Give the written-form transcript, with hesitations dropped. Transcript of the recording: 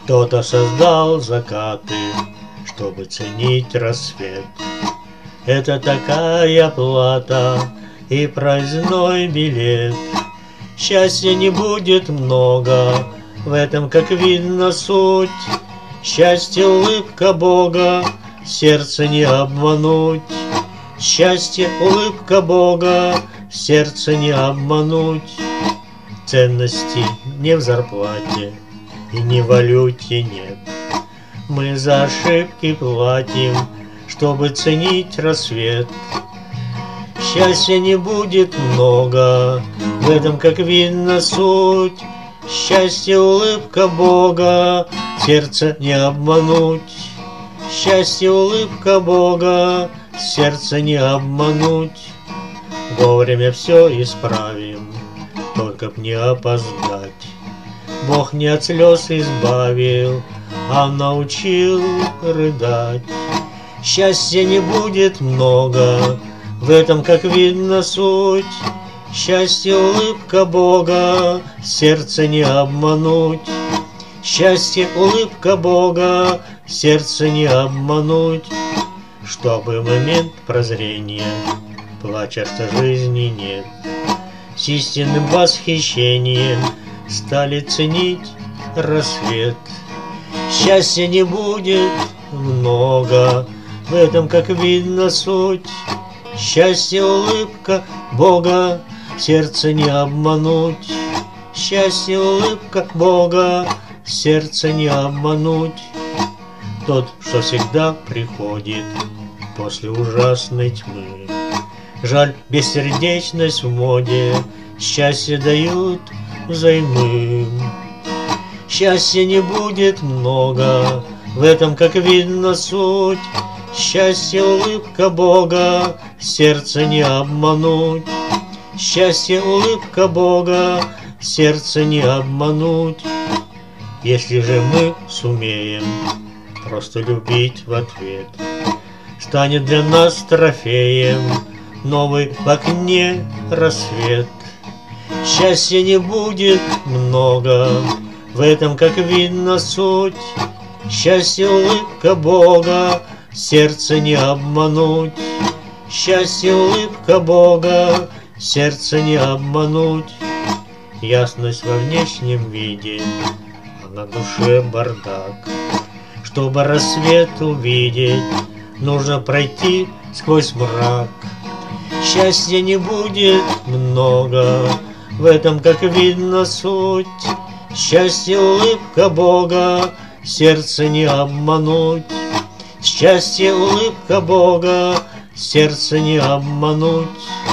Кто-то создал закаты, чтобы ценить рассвет. Это такая плата и проездной билет. Счастья не будет много, в этом, как видно, суть. Счастье — улыбка Бога, сердце не обмануть. Счастье — улыбка Бога, сердце не обмануть. Ценности не в зарплате и не в валюте нет. Мы за ошибки платим, чтобы ценить рассвет. Счастья не будет много, в этом, как видно, суть. Счастье — улыбка Бога, сердце не обмануть. Счастье — улыбка Бога, сердце не обмануть. Вовремя все исправим, только б не опоздать. Бог не от слез избавил, а научил рыдать. Счастья не будет много, в этом, как видно, суть. Счастье — улыбка Бога, сердце не обмануть. Счастье — улыбка Бога, сердце не обмануть. Чтобы момент прозрения, плача, что жизни нет, с истинным восхищением стали ценить рассвет. Счастья не будет много, в этом, как видно, суть. Счастье — улыбка Бога, сердце не обмануть. Счастье — улыбка Бога, сердце не обмануть. Тот, что всегда приходит после ужасной тьмы. Жаль, бессердечность в моде, счастье дают взаймы. Счастья не будет много, в этом, как видно, суть. Счастье — улыбка Бога, сердце не обмануть. Счастье — улыбка Бога, сердце не обмануть. Если же мы сумеем просто любить в ответ, станет для нас трофеем новый в окне рассвет. Счастья не будет много, в этом, как видно, суть. Счастье — улыбка Бога, сердце не обмануть. Счастье — улыбка Бога, сердце не обмануть. Ясность во внешнем виде, а на душе бардак. Чтобы рассвет увидеть, нужно пройти сквозь мрак. Счастья не будет много, в этом, как видно, суть. Счастье — улыбка Бога, сердце не обмануть. Счастье — улыбка Бога, сердце не обмануть.